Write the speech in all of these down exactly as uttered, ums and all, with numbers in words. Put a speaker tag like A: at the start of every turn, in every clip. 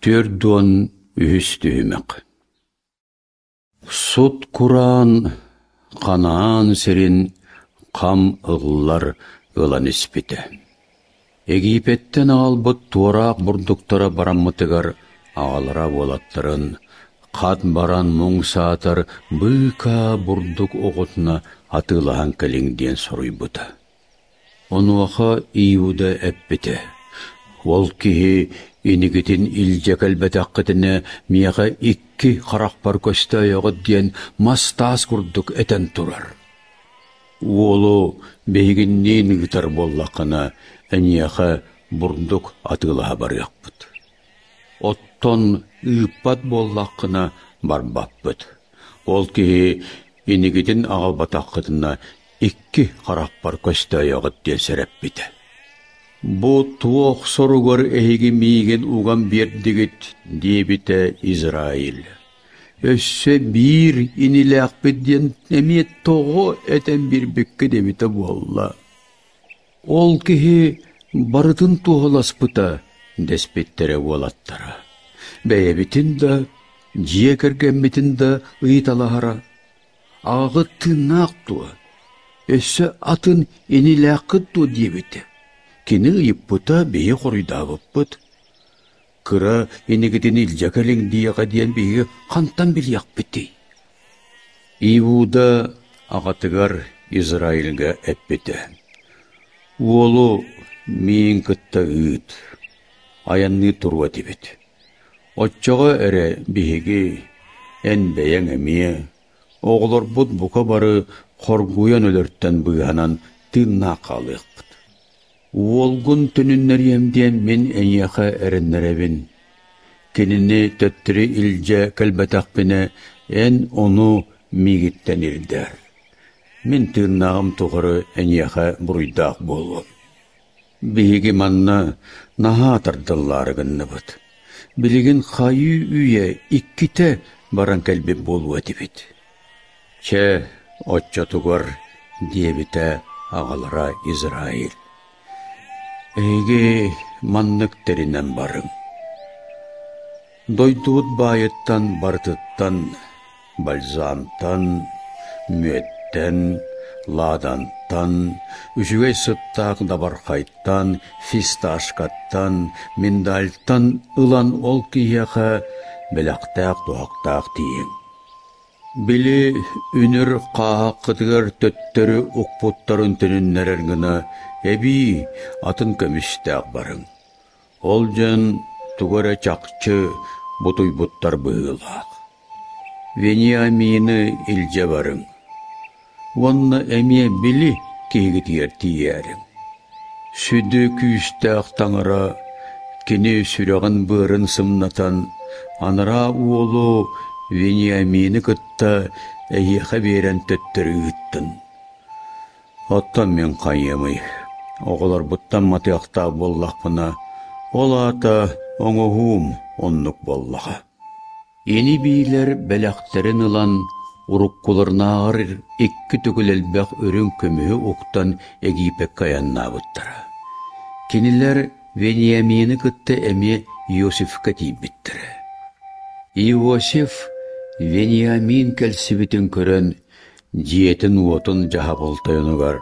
A: Төрдон үхістүймек. Сут Kur'an, Канаан серин, қам ығылар ылан іспеті. Египеттен албыт туарақ бұрдықтара бараммытыгар ағалара болаттырын, қат баран мұң саатар бұйка бұрдық оғытына атылаған кәліңден соруй бұты. Онуаха Иуда әппеті. Ол кихи инигитин илже кәлбәт аққытыны мияға икки қарақпар көсті аяғыд ден мастас күрдік әтен тұрар. Олу бейгіннен ғытар боллақына әнияға бұрдық атылаға бар яқпыт. Оттон ұйппат боллақына барбап бұд. Ол кихи инигитин ағалбат аққытына икки қарақпар көсті аяғыд ден сәрәп біді. Бу туох соругар эһиги мииген уган бердигит диебите Израиль. Өссө бир инилэкпидден эмиет тоҕо этен бир бикке дебите болла. Ол кихи барытын туохоласпыта деспеттере болаттара. Бэйэбитин да, жие кергенбитин да ыйталахара. Ағы тынаак туа. Өссө атын инилэккыт ту диебите. Кини ыйыппыта бейе хоруйдабыппыт. Кыра инегитин илжакалин дияға диен бейе қантан билияқ бітей. Иуда ағатыгар Израильга әппеті. Олу мейін кытта ыйт, аянны тұруа дебет. Отчаға әрі бейге ән бәяң әмие, оғылар бұд бұқа бары қоргуян өлірттен бұйханан тынна қалықпыт. Олгун түніннәріемден мен әнияқа әріннәрәбін. Кеніне төттірі илже кәлбәтақпіне ән оны мигіттен ирдер. Мен тыыннағым тұғыры әнияқа бұруйдақ болу. Бейгі манна наға атардылары гынны бұд. Білігін қайы үйе иккіте баран кәлбе болу әтібет. Че отча тұғыр диебіте ағалара Израиль. Эйге маннык теринен барым. Дойдуут байыттан бартыттан, бальзамтан, мүеттен, ладантан, үжüge сыттақ дабарқайттан, фисташкаттан, миндальтан ылан ол кияха белақтақ туақтақ тиен. Били үнір қаақ қытығыр төттері ұқпуттарын түніннерер гына эби атын көмістәқ барың. Ол жан тугара чақчы бұтуй бұттар бұғылақ. Вениамины илже барың. Онны әме били кейгіт ертиерің. Сүді күйістәқ таңыра, кені сүреген бұрын сымнатан, аныра уолу Вениамины кытта әйеқа берен төттірі үттін. Оттан мен қайымый. Оғылар бұттан матияқта боллақпына, ол ата оңығуым оннық боллаға. Ені бейлер бәләқтерін ылан, ұрыққылырна ағырыр, еккі түгіл әлбәқ өрін көмігі оқтан Египет каянна бұттыра. Кенілер Вениамины кытты әме Иосифқа тейбіттірі. Иосиф Вениамин кәлсібітін көрін, диетін уотын жаға болтайынығар.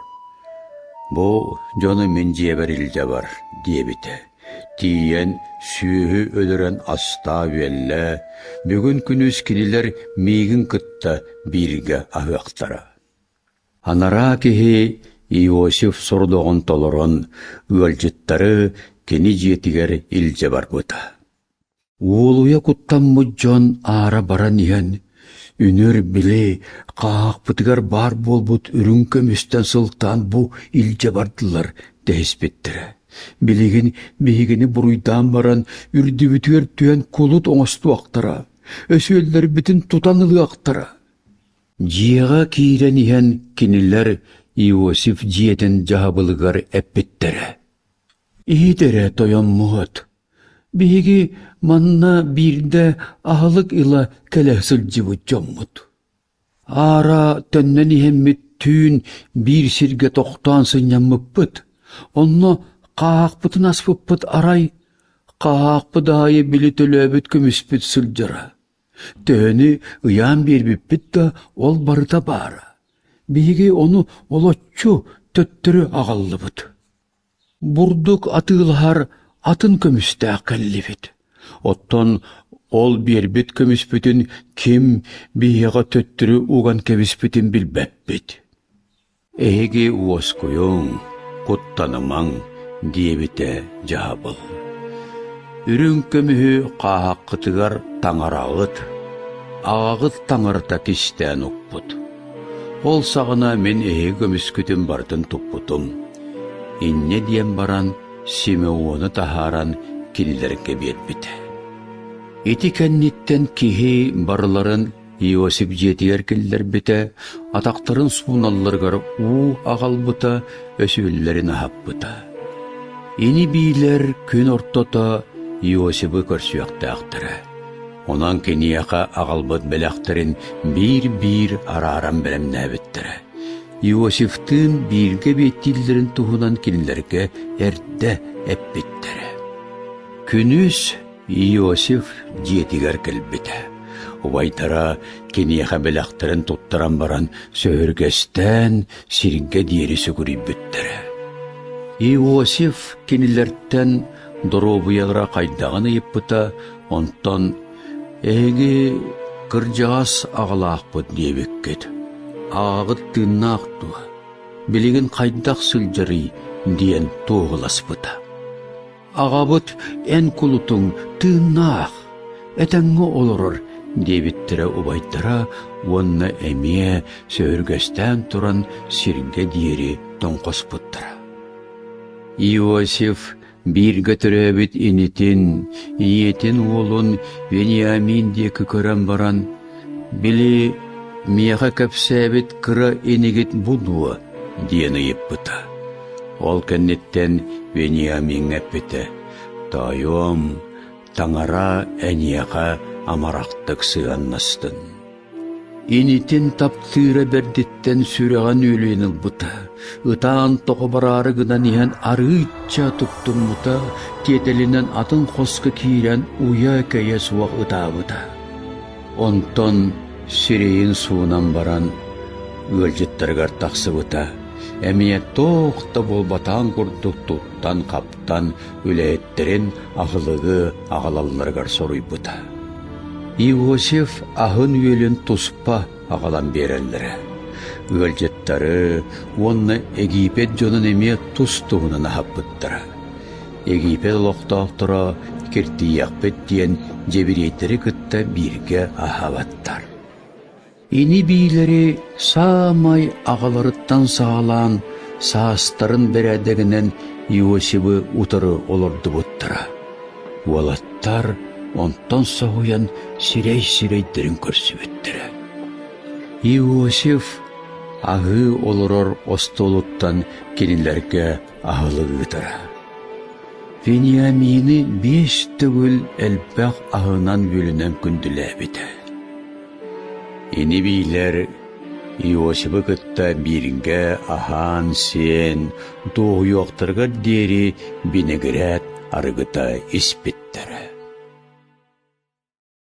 A: Бу жоны мен жеберилже бар, диебите. Тиен сүйі өлірен аста велле, бүгін күніз кинилер мейгін кытта бирге авяқтара. Анара кихи Иосиф сұрдоғын толырын, өлжіттары кені жетігер илже бар бұта. Олуя куттан мұджон ара баран ен, үнір біле қақ бұтығар бар бол бұт үрін көмістен сылтан бұ илже бардылар дәйіспеттірі. Білеген бейгені бұруйдан баран үрді бүтігер түйен қолыт оңысту ақтара, өсөлдер бітін тұтанылы ақтара. Жиеға кейрен ен кенілер Иосиф жиетін жағабылығар әппеттірі. Идері тойон мұғыт. Бейге манна бирде ағылық ила кәләсіл жібі жоммыд. Ара төннен ihemmit tüün bir sirge toqtan sınyanmıppıt. Onno qaq pıtın aspıppıt aray, Qaaq bıdayı bili tölöbüt kümüspüt sılcıra. Töni ıyan bir bipit da ol barıta bara. Bigi onu olotçu töttürü ağallıbıt. Burduk atılhar atın kömüste akellibit. Otton ol bir bit kömüspütün kim biyaga töttürü ugan kebispütün bilbebbit. Egi uoskuyun, kuttanımang diyebite jahabıl. Ürün kömühü qahaqqıtıgar taŋarağıt, ağağıt taŋarta kisten ukput. Ol sağına men ehe kömüskütün bartın tupputum. İnne diyen baran Simeonu taharan kinilerke birbite. İti kennitten kihi barıların Iosif jetiger killer bite, ataqtарын suunallargar uu ağalbıta, ösüüllerin ahabbıta. İni biler kün ortota Iosif'i körsüyaqtağtırı. Onan keniyaqa ağalbıt belaqtırın bir bir araran belemnäbittirä. Iosif'tın birge bettillerin tuhunan kinilerge erde eppittirä. Künüs Iosif jetiger kelbite. Ubaytara keniyaqa belaqtırın tuttaran baran söhürgesten siringe diyeri sügüribittirä. Iosif kinilerden dorobuyalra qaydağını yıppıta, ondan egi kırjağas ağalaqpıt diyebekket. Ağıt tığınaqtu, biligin qaydaq sıljarı diyen tuğulaspıta. Ağabıt en kulutun tığınaq, etengi olurur diyebittere ubaytara, onna emiye söhürgesten turan siringe diyeri tonqospıttıra. Iosif bir götürebit initin, iyetin oğlun Venyamin diye kıkıran baran, bili miyaqa kapsabit kıra inigit buduwa diyeni yıppıta. Ol kennetten Venyamin eppite, tayom taŋara eniyaqa amaraqtık sığannastın. İnitin taptığıra berditten süreğen ölüyenil bıta, ıtağın toğubararı gıdan ihan arıçça tuktun muta, ketelinden atın qoskı kiren uya köye suaq ıtağı bıta. Onton süreyin suunan baran ılcıttırgar taqsı bıta, emiye toğda bolbatan kurduk tuttan kaptan üleettirin ağılığı ağalallargar soruy bıta. Iosif ahın üyelin tuspa ağalan berellere. Ilcıttarı onna Egipet jonun emiye tustuğunun ahabbıttara. Egipet loqtaqtıra kirtiyaqpet diyen cebiriyetleri kıtta birge ahavattar. İni biyleri sağmay ağalarıttan sağlan sağıstarın beredeginen Iosif'i utarı olurdu buttıra. Valattar ondan soğuyan sirey-sirey derin körsübüttire. Iosif ağı olurur ostoluttan kenilerge ahılıgıtıra. Venyamin'i beş tügül elbaq ahınan bölünen kündülebite. İni biyler Iosif'i kıtta birge ahan sen doğu yoqtırga deri binegret arıgıta ispittere.